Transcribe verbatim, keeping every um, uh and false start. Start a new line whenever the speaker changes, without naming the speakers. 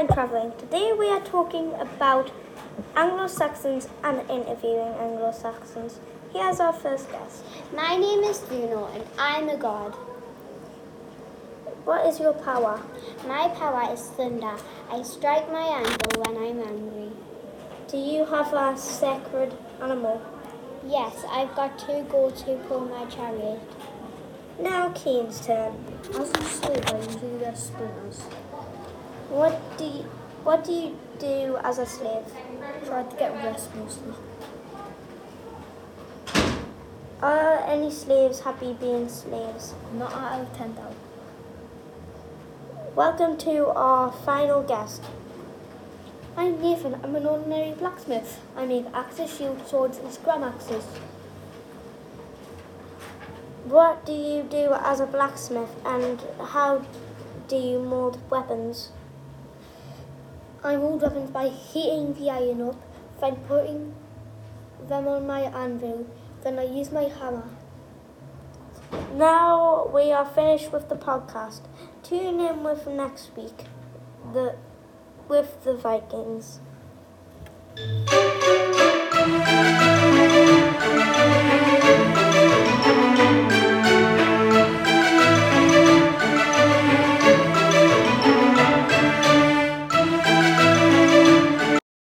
Time Travelling. Today we are talking about Anglo-Saxons and interviewing Anglo-Saxons. Here's our first guest.
My name is Juno and I'm a god.
What is your power?
My power is thunder. I strike my anvil when I'm angry.
Do you have a sacred animal?
Yes, I've got two goats who pull my chariot.
Now Keen's turn.
As a slave, I usually wear splinters.
What do you, what do you do as a slave?
Try to get rest mostly.
Are any slaves happy being slaves?
Not out of ten thousand.
Welcome to our final guest.
I'm Nathan. I'm an ordinary blacksmith. I make axes, shield, swords, and scrum axes.
What do you do as a blacksmith and how do you mold weapons?
I mold weapons by heating the iron up, then putting them on my anvil. Then I use my hammer.
Now we are finished with the podcast. Tune in with next week the with the Vikings.